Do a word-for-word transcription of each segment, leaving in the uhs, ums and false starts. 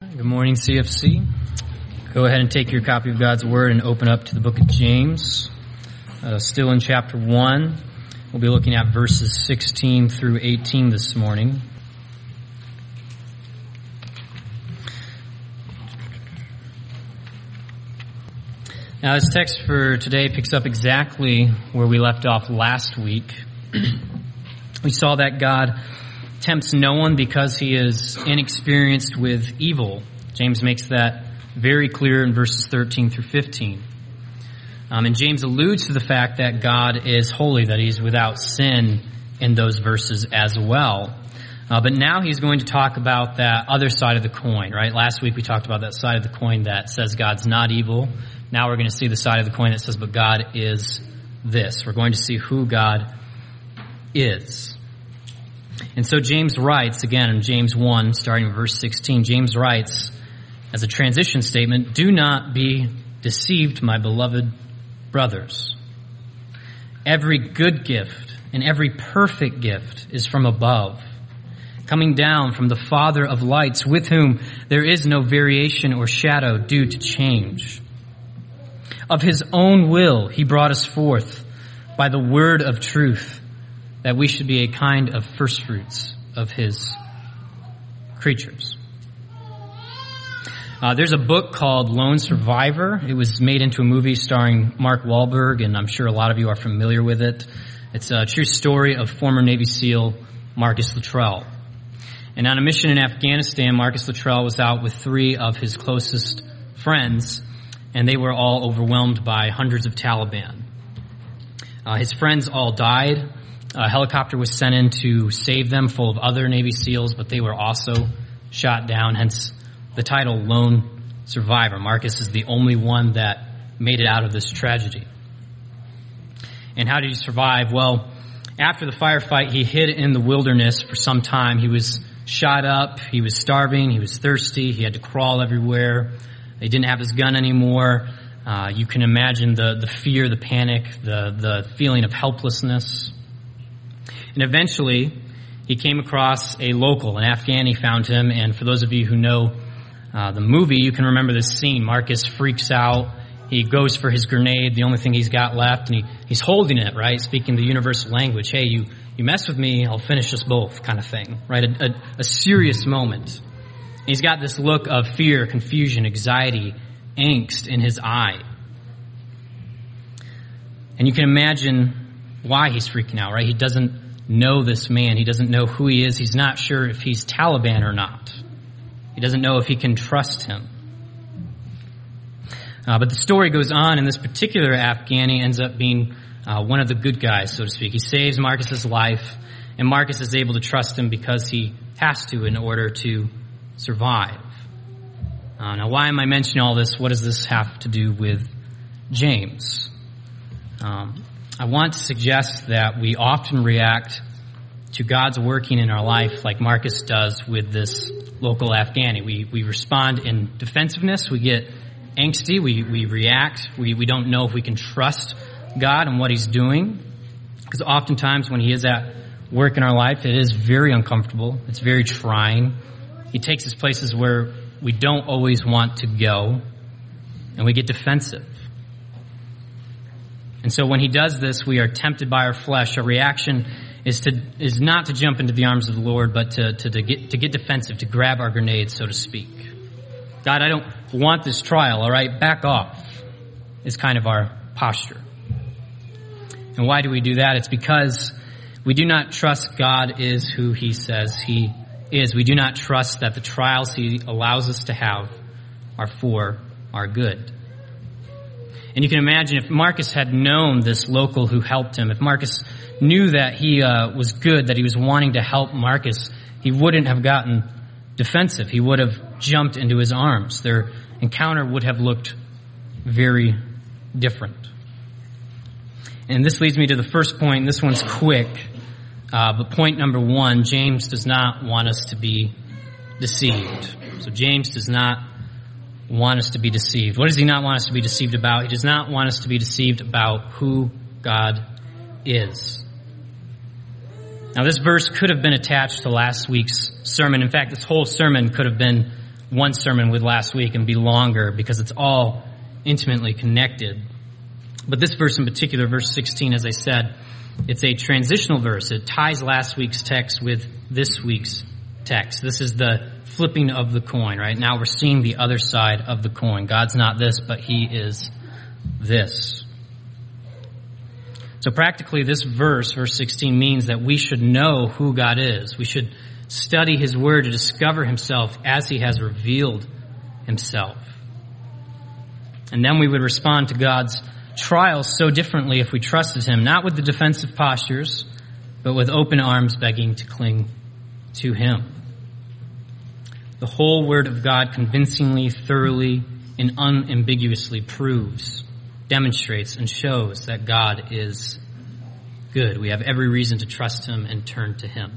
Good morning, C F C. Go ahead and take your copy of God's Word and open up to the book of James. Uh, still in chapter one. We'll be looking at verses sixteen through eighteen this morning. Now, this text for today picks up exactly where we left off last week. We saw that God tempts no one because he is inexperienced with evil. James makes that very clear in verses thirteen through fifteen. Um, and James alludes to the fact that God is holy, that he's without sin in those verses as well. Uh, but now he's going to talk about that other side of the coin, right? Last week we talked about that side of the coin that says God's not evil. Now we're going to see the side of the coin that says, but God is this. We're going to see who God is. And so James writes, again in James one, starting in verse sixteen, James writes, as a transition statement, "Do not be deceived, my beloved brothers. Every good gift and every perfect gift is from above, coming down from the Father of lights, with whom there is no variation or shadow due to change. Of his own will he brought us forth by the word of truth, that we should be a kind of firstfruits of his creatures." Uh, there's a book called Lone Survivor. It was made into a movie starring Mark Wahlberg, and I'm sure a lot of you are familiar with it. It's a true story of former Navy SEAL Marcus Luttrell. And on a mission in Afghanistan, Marcus Luttrell was out with three of his closest friends, and they were all overwhelmed by hundreds of Taliban. Uh, his friends all died. A helicopter was sent in to save them, full of other Navy SEALs, but they were also shot down, hence the title Lone Survivor. Marcus is the only one that made it out of this tragedy. And how did he survive? Well, after the firefight, he hid in the wilderness for some time. He was shot up, he was starving, he was thirsty, he had to crawl everywhere. He didn't have his gun anymore. Uh, you can imagine the, the fear, the panic, the, the feeling of helplessness. And eventually, he came across a local, an Afghani found him, and for those of you who know uh, the movie, you can remember this scene. Marcus freaks out. He goes for his grenade, the only thing he's got left, and he, he's holding it, right, speaking the universal language. Hey, you, you mess with me, I'll finish us both, kind of thing, right, a, a, a serious moment. And he's got this look of fear, confusion, anxiety, angst in his eye. And you can imagine why he's freaking out, right? He doesn't know this man. He doesn't know who he is. He's not sure if he's Taliban or not. He doesn't know if he can trust him. Uh, but the story goes on, and this particular Afghani ends up being uh, one of the good guys, so to speak. He saves Marcus's life, and Marcus is able to trust him because he has to in order to survive. Uh, now, why am I mentioning all this? What does this have to do with James? Um, I want to suggest that we often react to God's working in our life like Marcus does with this local Afghani. We we respond in defensiveness. We get angsty. We, we react. We, we don't know if we can trust God and what he's doing. Because oftentimes when he is at work in our life, it is very uncomfortable. It's very trying. He takes us places where we don't always want to go, and we get defensive. And so when he does this, we are tempted by our flesh. Our reaction is to is not to jump into the arms of the Lord, but to, to, to get to get defensive, to grab our grenades, so to speak. God, I don't want this trial, all right? Back off is kind of our posture. And why do we do that? It's because we do not trust God is who he says he is. We do not trust that the trials he allows us to have are for our good. And you can imagine if Marcus had known this local who helped him, if Marcus knew that he uh, was good, that he was wanting to help Marcus, he wouldn't have gotten defensive. He would have jumped into his arms. Their encounter would have looked very different. And this leads me to the first point. This one's quick. Uh, but point number one, James does not want us to be deceived. So James does not want us to be deceived. What does he not want us to be deceived about? He does not want us to be deceived about who God is. Now, this verse could have been attached to last week's sermon. In fact, this whole sermon could have been one sermon with last week and be longer because it's all intimately connected. But this verse in particular, verse sixteen, as I said, it's a transitional verse. It ties last week's text with this week's text. This is the flipping of the coin, right? Now we're seeing the other side of the coin. God's not this, but he is this. So practically this verse, verse sixteen, means that we should know who God is. We should study his word to discover himself as he has revealed himself. And then we would respond to God's trials so differently if we trusted him, not with the defensive postures, but with open arms begging to cling to him. The whole word of God convincingly, thoroughly, and unambiguously proves, demonstrates, and shows that God is good. We have every reason to trust him and turn to him.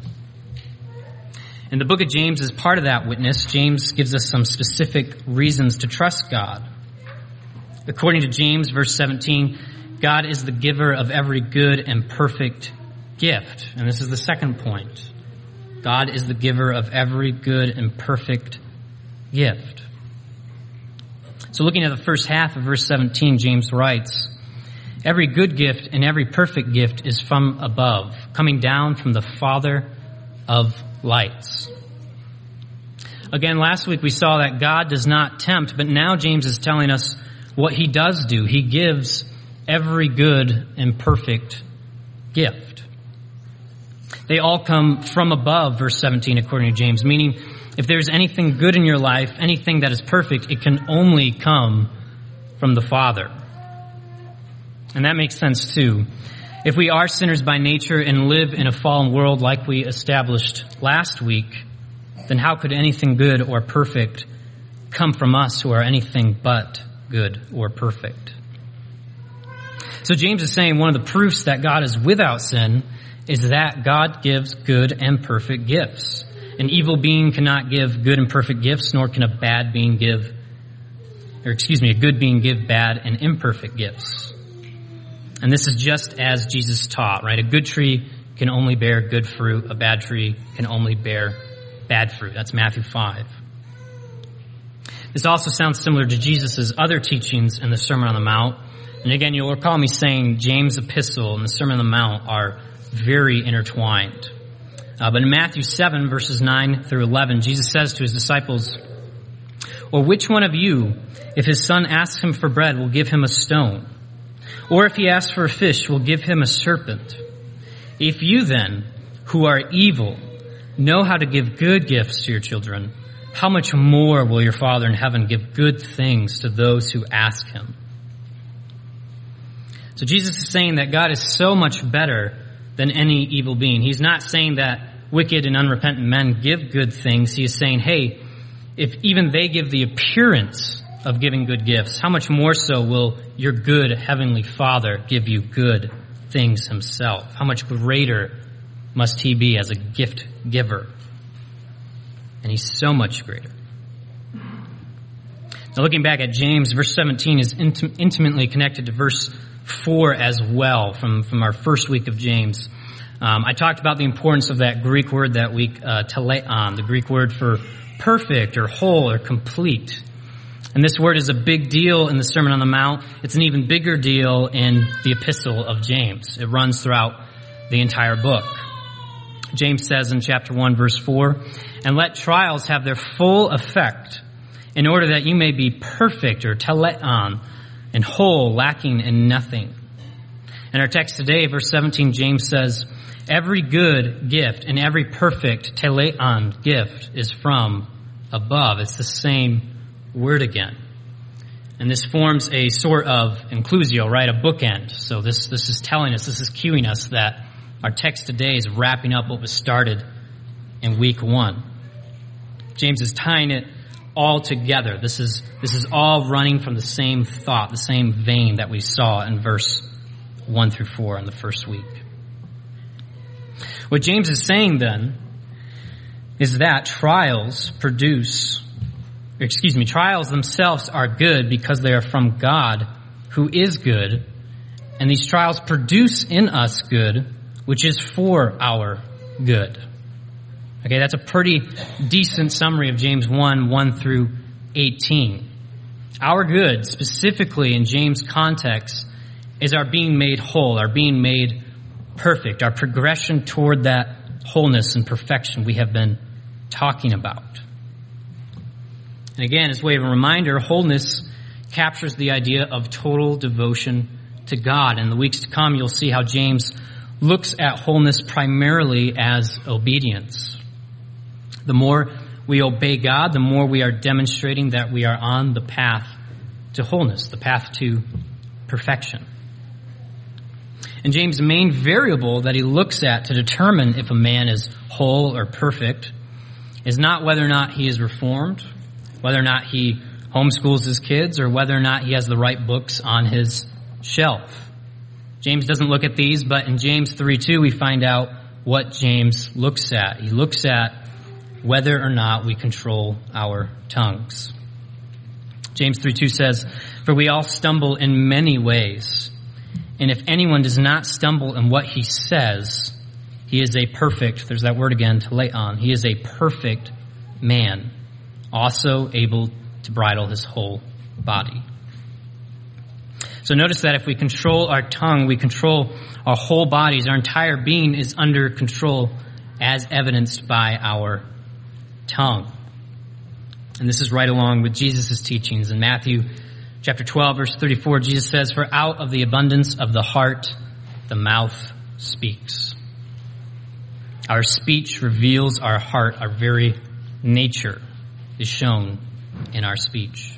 And the book of James is part of that witness. James gives us some specific reasons to trust God. According to James, verse seventeen, God is the giver of every good and perfect gift. And this is the second point. God is the giver of every good and perfect gift. So looking at the first half of verse seventeen, James writes, every good gift and every perfect gift is from above, coming down from the Father of lights. Again, last week we saw that God does not tempt, but now James is telling us what he does do. He gives every good and perfect gift. They all come from above, verse seventeen, according to James, meaning if there's anything good in your life, anything that is perfect, it can only come from the Father. And that makes sense too. If we are sinners by nature and live in a fallen world like we established last week, then how could anything good or perfect come from us who are anything but good or perfect? So James is saying one of the proofs that God is without sin is that God gives good and perfect gifts. An evil being cannot give good and perfect gifts, nor can a bad being give, or excuse me, a good being give bad and imperfect gifts. And this is just as Jesus taught, right? A good tree can only bear good fruit. A bad tree can only bear bad fruit. That's Matthew five. This also sounds similar to Jesus' other teachings in the Sermon on the Mount. And again, you'll recall me saying James' epistle and the Sermon on the Mount are very intertwined. Uh, but in Matthew seven, verses nine through eleven, Jesus says to his disciples, or which one of you, if his son asks him for bread, will give him a stone? Or if he asks for a fish, will give him a serpent? If you then, who are evil, know how to give good gifts to your children, how much more will your Father in heaven give good things to those who ask him? So Jesus is saying that God is so much better than any evil being. He's not saying that wicked and unrepentant men give good things. He is saying, hey, if even they give the appearance of giving good gifts, how much more so will your good heavenly Father give you good things himself? How much greater must he be as a gift giver? And he's so much greater. Now looking back at James, verse seventeen is int- intimately connected to verse four as well from, from our first week of James. Um, I talked about the importance of that Greek word that week, uh, teleon, the Greek word for perfect or whole or complete. And this word is a big deal in the Sermon on the Mount. It's an even bigger deal in the epistle of James. It runs throughout the entire book. James says in chapter one, verse four, and let trials have their full effect in order that you may be perfect or teleon and whole, lacking in nothing. In our text today, verse seventeen, James says, every good gift and every perfect teleon gift is from above. It's the same word again. And this forms a sort of inclusio, right? A bookend. So this, this is telling us, this is cueing us that our text today is wrapping up what was started in week one. James is tying it all together. This is, this is all running from the same thought, the same vein that we saw in verse one through four in the first week. What James is saying then is that trials produce Excuse me, trials themselves are good because they are from God, who is good, and these trials produce in us good, which is for our good. Okay, that's a pretty decent summary of James one, one through eighteen. Our good, specifically in James' context, is our being made whole, our being made perfect, our progression toward that wholeness and perfection we have been talking about. And again, as a way of a reminder, wholeness captures the idea of total devotion to God. In the weeks to come, you'll see how James looks at wholeness primarily as obedience. The more we obey God, the more we are demonstrating that we are on the path to wholeness, the path to perfection. And James' main variable that he looks at to determine if a man is whole or perfect is not whether or not he is reformed, whether or not he homeschools his kids, or whether or not he has the right books on his shelf. James doesn't look at these, but in James three two we find out what James looks at. He looks at whether or not we control our tongues. James three two says, "For we all stumble in many ways, and if anyone does not stumble in what he says, he is a perfect," there's that word again, to lay on, "he is a perfect man, also able to bridle his whole body." So notice that if we control our tongue, we control our whole bodies. Our entire being is under control, as evidenced by our tongue. And this is right along with Jesus' teachings. In Matthew chapter twelve, verse thirty-four, Jesus says, "For out of the abundance of the heart, the mouth speaks." Our speech reveals our heart. Our very nature is shown in our speech.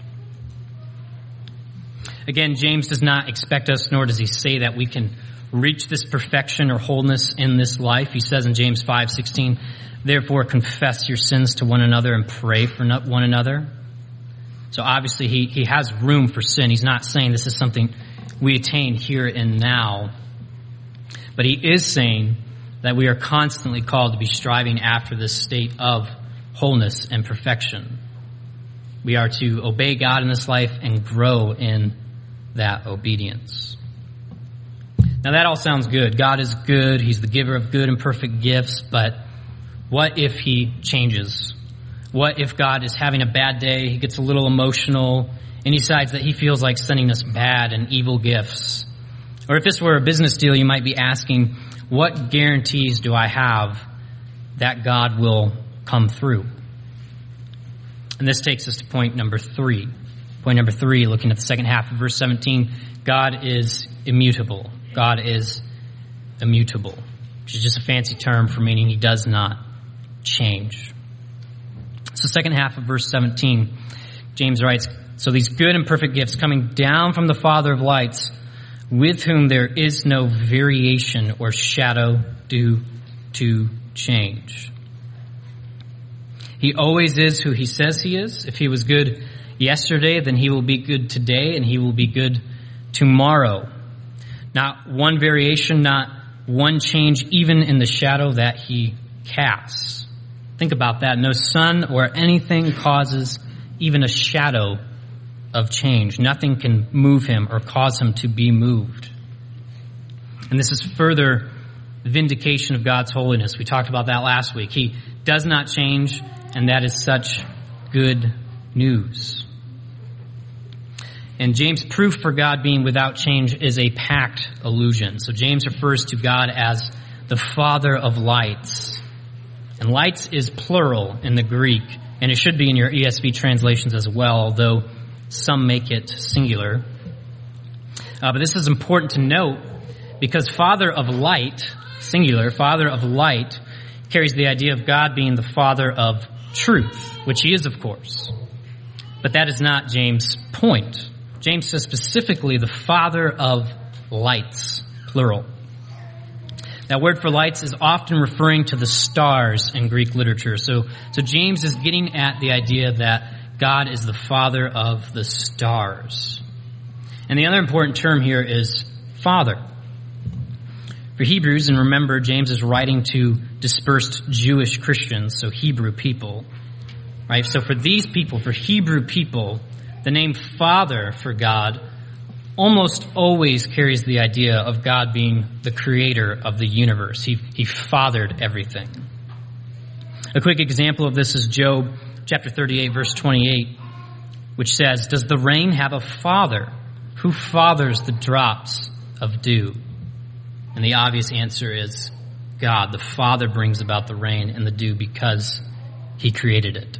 Again, James does not expect us, nor does he say that we can reach this perfection or wholeness in this life. He says in James five sixteen, "Therefore confess your sins to one another and pray for one another." So obviously he, he has room for sin. He's not saying this is something we attain here and now. But he is saying that we are constantly called to be striving after this state of wholeness and perfection. We are to obey God in this life and grow in that obedience. Now that all sounds good. God is good. He's the giver of good and perfect gifts. But what if he changes? What if God is having a bad day, he gets a little emotional, and he decides that he feels like sending us bad and evil gifts? Or if this were a business deal, you might be asking, what guarantees do I have that God will come through? And this takes us to point number three. Point number three, looking at the second half of verse seventeen, God is immutable. God is immutable, which is just a fancy term for meaning he does not change. So second half of verse seventeen, James writes, "So these good and perfect gifts coming down from the Father of lights, with whom there is no variation or shadow due to change." He always is who he says he is. If he was good yesterday, then he will be good today, and he will be good tomorrow. Not one variation, not one change, even in the shadow that he casts. Think about that. No sun or anything causes even a shadow of change. Nothing can move him or cause him to be moved. And this is further vindication of God's holiness. We talked about that last week. He does not change, and that is such good news. And James' proof for God being without change is a packed allusion. So James refers to God as the Father of lights. And lights is plural in the Greek, and it should be in your E S V translations as well, although some make it singular. Uh, but this is important to note because Father of light, singular, Father of light, carries the idea of God being the Father of truth, which he is, of course. But that is not James' point. James says specifically the Father of lights, plural. That word for lights is often referring to the stars in Greek literature. So, so James is getting at the idea that God is the Father of the stars. And the other important term here is Father. For Hebrews, and remember, James is writing to dispersed Jewish Christians, so Hebrew people, right? So for these people, for Hebrew people, the name Father for God almost always carries the idea of God being the creator of the universe. He, he fathered everything. A quick example of this is Job chapter thirty-eight, verse twenty-eight, which says, "Does the rain have a father? Who fathers the drops of dew?" And the obvious answer is God. The Father brings about the rain and the dew because he created it.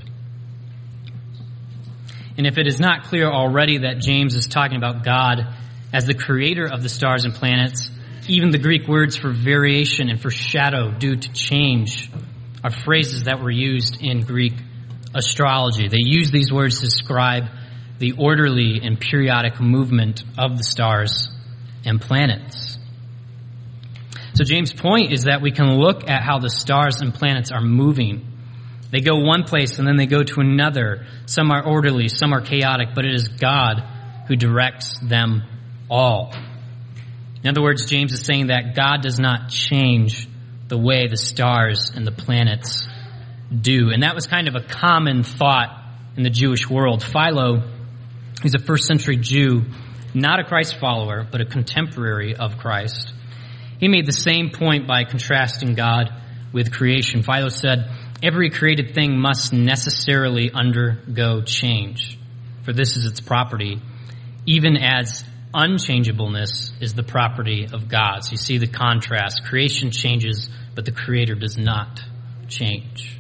And if it is not clear already that James is talking about God as the creator of the stars and planets, even the Greek words for variation and for shadow due to change are phrases that were used in Greek astrology. They use these words to describe the orderly and periodic movement of the stars and planets. So James' point is that we can look at how the stars and planets are moving. They go one place and then they go to another. Some are orderly, some are chaotic, but it is God who directs them all. In other words, James is saying that God does not change the way the stars and the planets do. And that was kind of a common thought in the Jewish world. Philo, who's a first century Jew, not a Christ follower, but a contemporary of Christ, he made the same point by contrasting God with creation. Philo said, "Every created thing must necessarily undergo change, for this is its property, even as unchangeableness is the property of God." So you see the contrast. Creation changes, but the Creator does not change.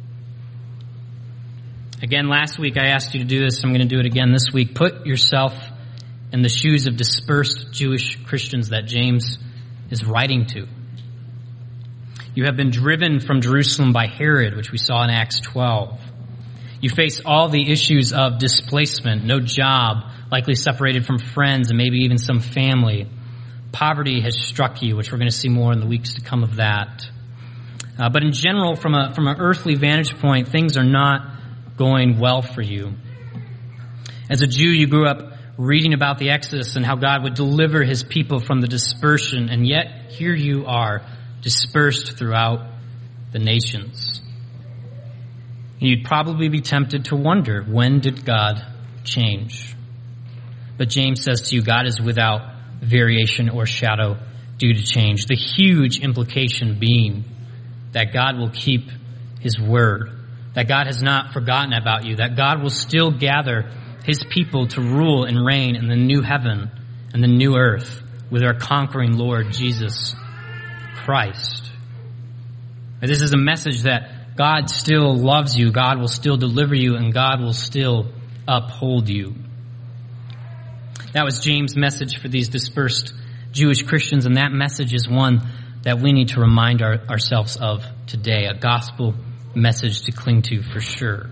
Again, last week I asked you to do this. I'm going to do it again this week. Put yourself in the shoes of dispersed Jewish Christians that James is writing to. You have been driven from Jerusalem by Herod, which we saw in Acts twelve. You face all the issues of displacement, no job, likely separated from friends and maybe even some family. Poverty has struck you, which we're going to see more in the weeks to come of that. Uh, but in general, from a from an earthly vantage point, things are not going well for you. As a Jew, you grew up reading about the Exodus and how God would deliver his people from the dispersion, and yet here you are, dispersed throughout the nations. You'd probably be tempted to wonder, when did God change? But James says to you, God is without variation or shadow due to change. The huge implication being that God will keep his word, that God has not forgotten about you, that God will still gather his people to rule and reign in the new heaven and the new earth with our conquering Lord Jesus Christ. This is a message that God still loves you, God will still deliver you, and God will still uphold you. That was James' message for these dispersed Jewish Christians, and that message is one that we need to remind our, ourselves of today, a gospel message to cling to for sure.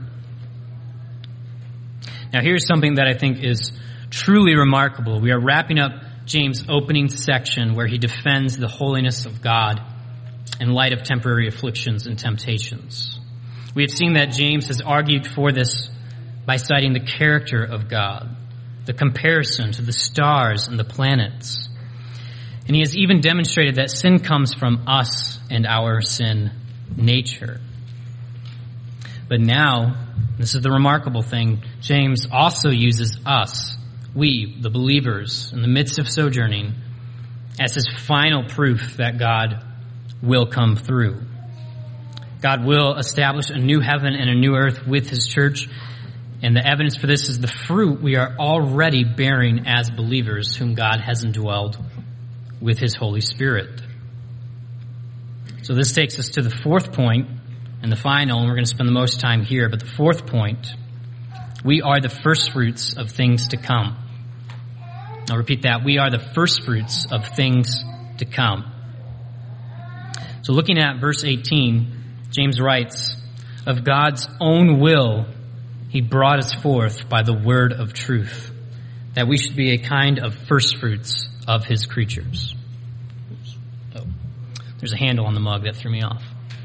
Now here's something that I think is truly remarkable. We are wrapping up James' opening section where he defends the holiness of God in light of temporary afflictions and temptations. We have seen that James has argued for this by citing the character of God, the comparison to the stars and the planets. And he has even demonstrated that sin comes from us and our sin nature. But now, this is the remarkable thing, James also uses us, we, the believers, in the midst of sojourning, as his final proof that God will come through. God will establish a new heaven and a new earth with his church, and the evidence for this is the fruit we are already bearing as believers whom God has indwelled with his Holy Spirit. So this takes us to the fourth point, and the final, and we're going to spend the most time here, but the fourth point, we are the first fruits of things to come. I'll repeat that. We are the first fruits of things to come. So looking at verse eighteen, James writes, "Of God's own will, he brought us forth by the word of truth, that we should be a kind of first fruits of his creatures." Oops. Oh, there's a handle on the mug that threw me off.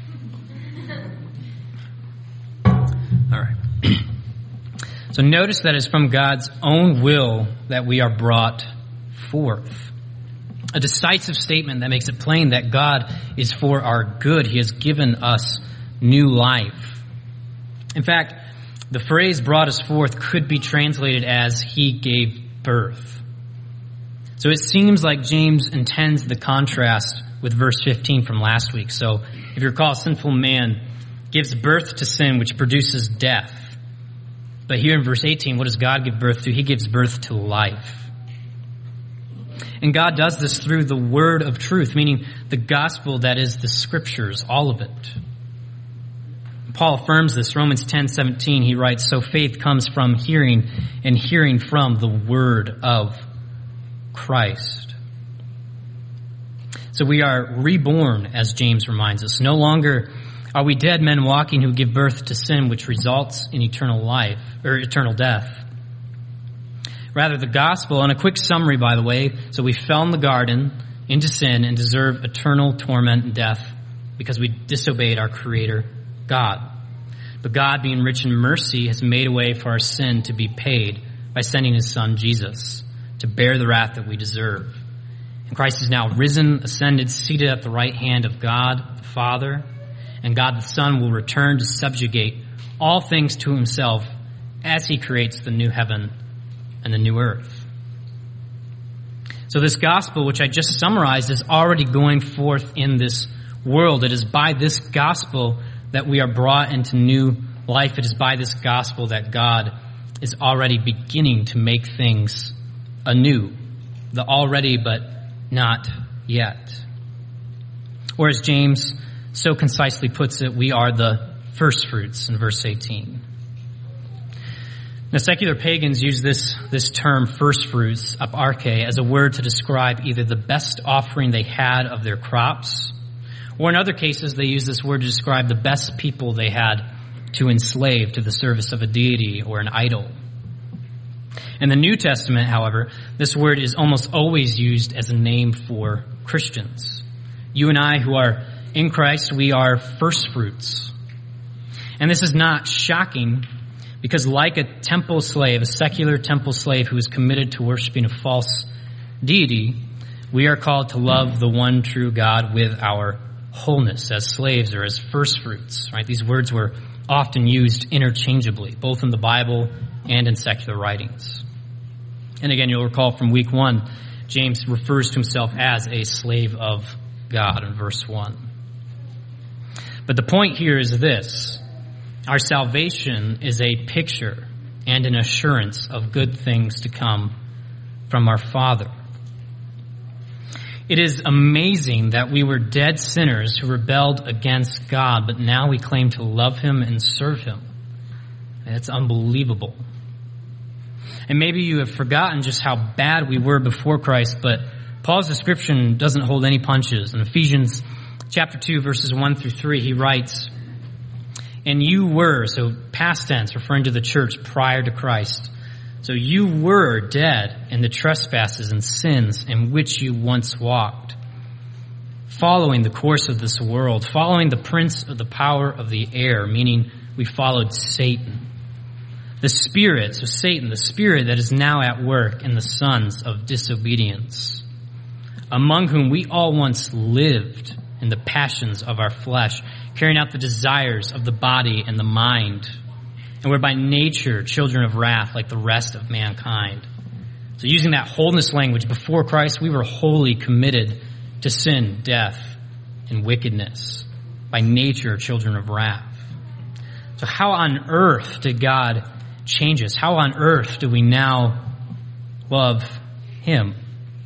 All right. So notice that it's from God's own will that we are brought forth. A decisive statement that makes it plain that God is for our good. He has given us new life. In fact, the phrase "brought us forth" could be translated as "he gave birth." So it seems like James intends the contrast with verse fifteen from last week. So if you recall, sinful man gives birth to sin, which produces death. But here in verse eighteen, what does God give birth to? He gives birth to life. And God does this through the word of truth, meaning the gospel that is the scriptures, all of it. Paul affirms this. Romans ten seventeen, he writes, so faith comes from hearing, and hearing from the word of Christ. So we are reborn, as James reminds us. No longer are we dead men walking who give birth to sin, which results in eternal life, or eternal death. Rather, the gospel, and a quick summary, by the way, so we fell in the garden into sin and deserve eternal torment and death because we disobeyed our Creator, God. But God, being rich in mercy, has made a way for our sin to be paid by sending His Son, Jesus, to bear the wrath that we deserve. And Christ is now risen, ascended, seated at the right hand of God the Father, and God the Son will return to subjugate all things to Himself as He creates the new heaven and the new earth. So this gospel, which I just summarized, is already going forth in this world. It is by this gospel that we are brought into new life. It is by this gospel that God is already beginning to make things anew. The already but not yet. Or as James so concisely puts it, we are the first fruits in verse eighteen. Now, secular pagans use this, this term, first fruits, aparche, as a word to describe either the best offering they had of their crops, or in other cases, they use this word to describe the best people they had to enslave to the service of a deity or an idol. In the New Testament, however, this word is almost always used as a name for Christians. You and I who are in Christ, we are first fruits. And this is not shocking, because like a temple slave, a secular temple slave who is committed to worshiping a false deity, we are called to love the one true God with our wholeness as slaves or as first fruits, right? These words were often used interchangeably, both in the Bible and in secular writings. And again, you'll recall from week one, James refers to himself as a slave of God in verse one. But the point here is this. Our salvation is a picture and an assurance of good things to come from our Father. It is amazing that we were dead sinners who rebelled against God, but now we claim to love Him and serve Him. It's unbelievable. And maybe you have forgotten just how bad we were before Christ, but Paul's description doesn't hold any punches. In Ephesians chapter two, verses one through three, he writes, and you were, so past tense, referring to the church prior to Christ. So you were dead in the trespasses and sins in which you once walked, following the course of this world, following the prince of the power of the air, meaning we followed Satan. The spirit, so Satan, the spirit that is now at work in the sons of disobedience, among whom we all once lived in the passions of our flesh, carrying out the desires of the body and the mind. And we're by nature children of wrath like the rest of mankind. So using that wholeness language, before Christ, we were wholly committed to sin, death, and wickedness. By nature, children of wrath. So how on earth did God change us? How on earth do we now love Him?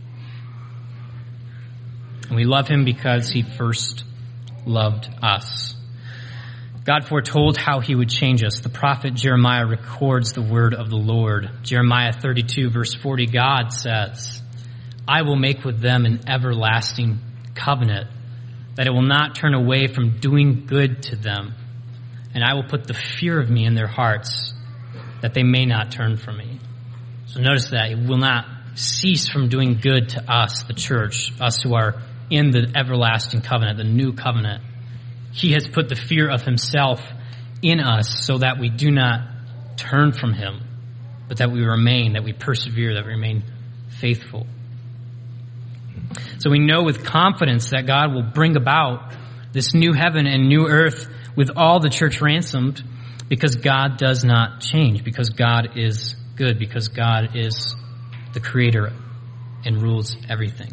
And we love Him because He first loved us. God foretold how He would change us. The prophet Jeremiah records the word of the Lord. Jeremiah thirty-two, verse forty, God says, I will make with them an everlasting covenant, that it will not turn away from doing good to them. And I will put the fear of me in their hearts, that they may not turn from me. So notice that it will not cease from doing good to us, the church, us who are in the everlasting covenant, the new covenant. He has put the fear of Himself in us so that we do not turn from Him, but that we remain, that we persevere, that we remain faithful. So we know with confidence that God will bring about this new heaven and new earth with all the church ransomed, because God does not change, because God is good, because God is the creator and rules everything.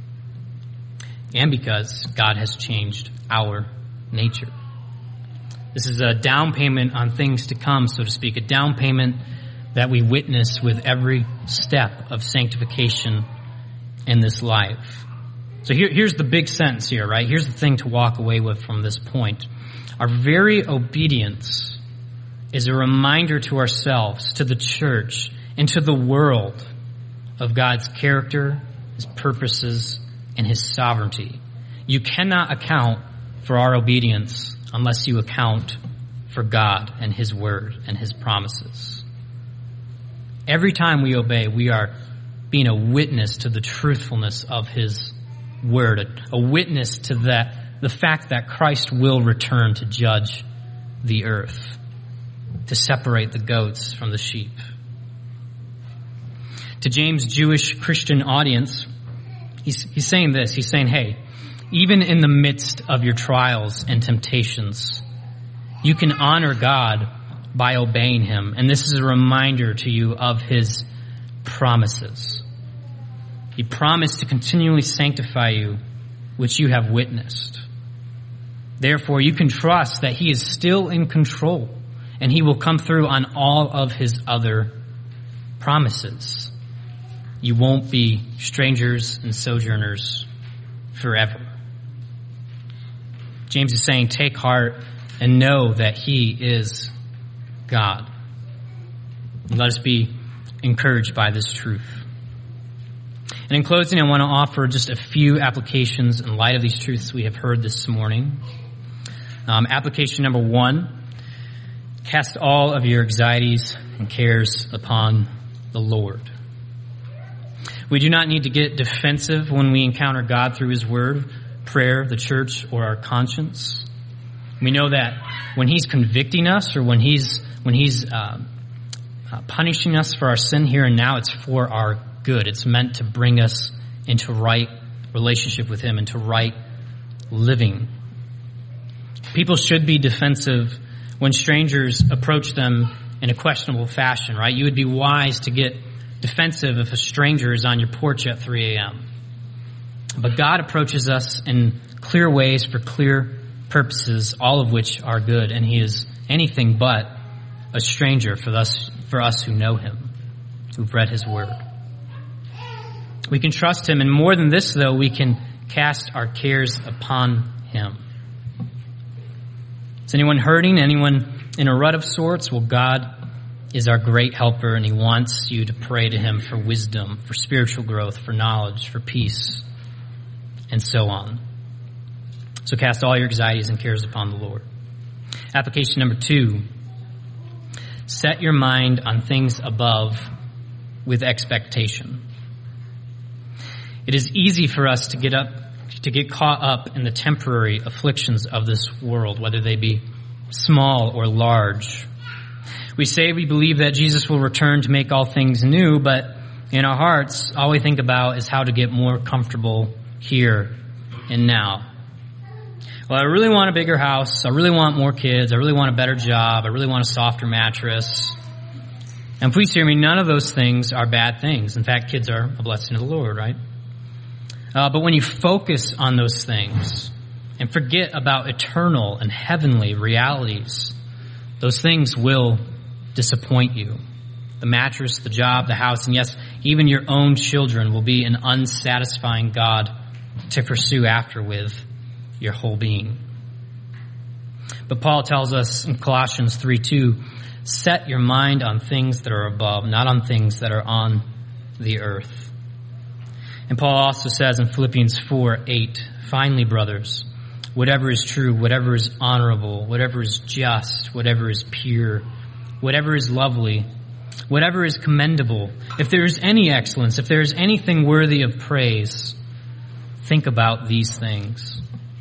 And because God has changed our nature. This is a down payment on things to come, so to speak, a down payment that we witness with every step of sanctification in this life. So here, here's the big sentence here, right? Here's the thing to walk away with from this point. Our very obedience is a reminder to ourselves, to the church, and to the world of God's character, His purposes, and His sovereignty. You cannot account for our obedience unless you account for God and His word and His promises. Every time we obey, we are being a witness to the truthfulness of His word, a, a witness to that, the fact that Christ will return to judge the earth, to separate the goats from the sheep. To James' Jewish Christian audience, he's, he's saying this. He's saying, hey, even in the midst of your trials and temptations, you can honor God by obeying Him. And this is a reminder to you of His promises. He promised to continually sanctify you, which you have witnessed. Therefore, you can trust that He is still in control, and He will come through on all of His other promises. You won't be strangers and sojourners forever. James is saying, take heart and know that He is God. And let us be encouraged by this truth. And in closing, I want to offer just a few applications in light of these truths we have heard this morning. Um, application number one, cast all of your anxieties and cares upon the Lord. We do not need to get defensive when we encounter God through His word, prayer, the church, or our conscience. We know that when He's convicting us or when He's when He's uh, uh, punishing us for our sin here and now, it's for our good. It's meant to bring us into right relationship with Him, into right living. People should be defensive when strangers approach them in a questionable fashion, right? You would be wise to get defensive if a stranger is on your porch at three a.m. But God approaches us in clear ways for clear purposes, all of which are good, and He is anything but a stranger for us, for us who know Him, who've read His word. We can trust Him, and more than this, though, we can cast our cares upon Him. Is anyone hurting? Anyone in a rut of sorts? Well, God is our great helper, and He wants you to pray to Him for wisdom, for spiritual growth, for knowledge, for peace, and so on. So cast all your anxieties and cares upon the Lord. Application number two, set your mind on things above with expectation. It is easy for us to get up, to get caught up in the temporary afflictions of this world, whether they be small or large. We say we believe that Jesus will return to make all things new, but in our hearts, all we think about is how to get more comfortable here and now. Well, I really want a bigger house. I really want more kids. I really want a better job. I really want a softer mattress. And please hear me, none of those things are bad things. In fact, kids are a blessing of the Lord, right? Uh, but when you focus on those things and forget about eternal and heavenly realities, those things will disappoint you. The mattress, the job, the house, and yes, even your own children will be an unsatisfying God to pursue after with your whole being. But Paul tells us in Colossians three two, set your mind on things that are above, not on things that are on the earth. And Paul also says in Philippians four eight, finally, brothers, whatever is true, whatever is honorable, whatever is just, whatever is pure, whatever is lovely, whatever is commendable, if there is any excellence, if there is anything worthy of praise, think about these things.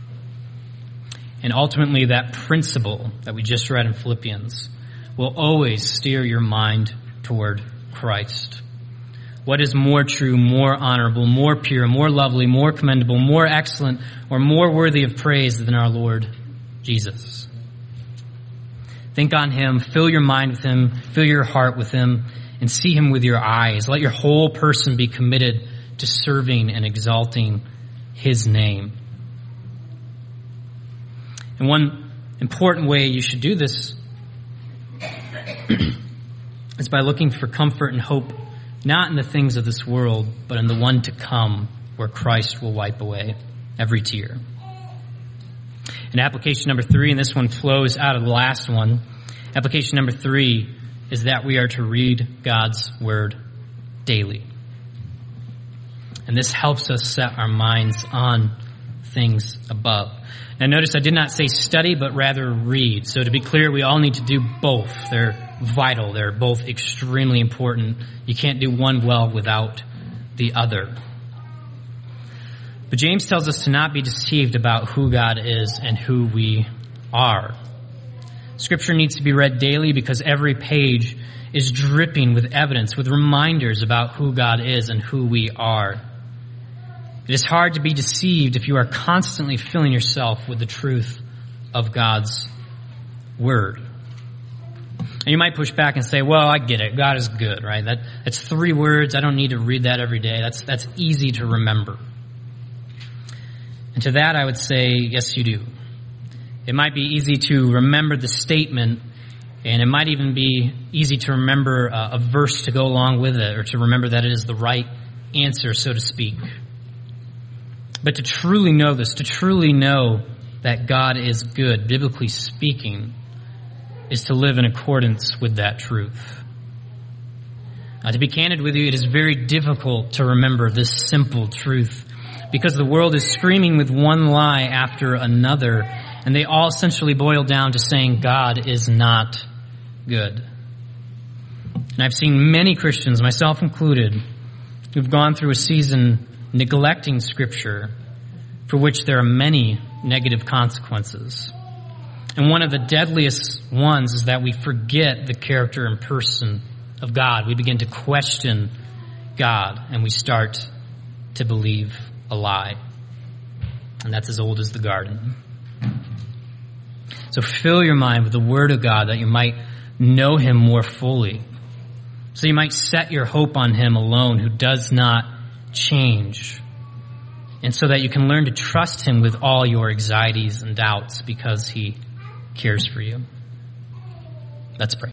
And ultimately, that principle that we just read in Philippians will always steer your mind toward Christ. What is more true, more honorable, more pure, more lovely, more commendable, more excellent, or more worthy of praise than our Lord Jesus? Think on Him, fill your mind with Him, fill your heart with Him, and see Him with your eyes. Let your whole person be committed to serving and exalting His name. And one important way you should do this is by looking for comfort and hope, not in the things of this world, but in the one to come, where Christ will wipe away every tear. And application number three, and this one flows out of the last one, application number three is that we are to read God's Word daily. And this helps us set our minds on things above. Now notice I did not say study, but rather read. So to be clear, we all need to do both. They're vital. They're both extremely important. You can't do one well without the other. But James tells us to not be deceived about who God is and who we are. Scripture needs to be read daily because every page is dripping with evidence, with reminders about who God is and who we are. It is hard to be deceived if you are constantly filling yourself with the truth of God's Word. And you might push back and say, well, I get it. God is good, right? That, that's three words. I don't need to read that every day. That's, that's easy to remember. And to that, I would say, yes, you do. It might be easy to remember the statement, and it might even be easy to remember a, a verse to go along with it, or to remember that it is the right answer, so to speak. But to truly know this, to truly know that God is good, biblically speaking, is to live in accordance with that truth. Uh, to be candid with you, it is very difficult to remember this simple truth because the world is screaming with one lie after another, and they all essentially boil down to saying God is not good. And I've seen many Christians, myself included, who've gone through a season neglecting Scripture, for which there are many negative consequences. And one of the deadliest ones is that we forget the character and person of God. We begin to question God, and we start to believe a lie. And that's as old as the garden. So fill your mind with the Word of God that you might know Him more fully. So you might set your hope on Him alone, who does not change. And so that you can learn to trust Him with all your anxieties and doubts because He cares for you. Let's pray.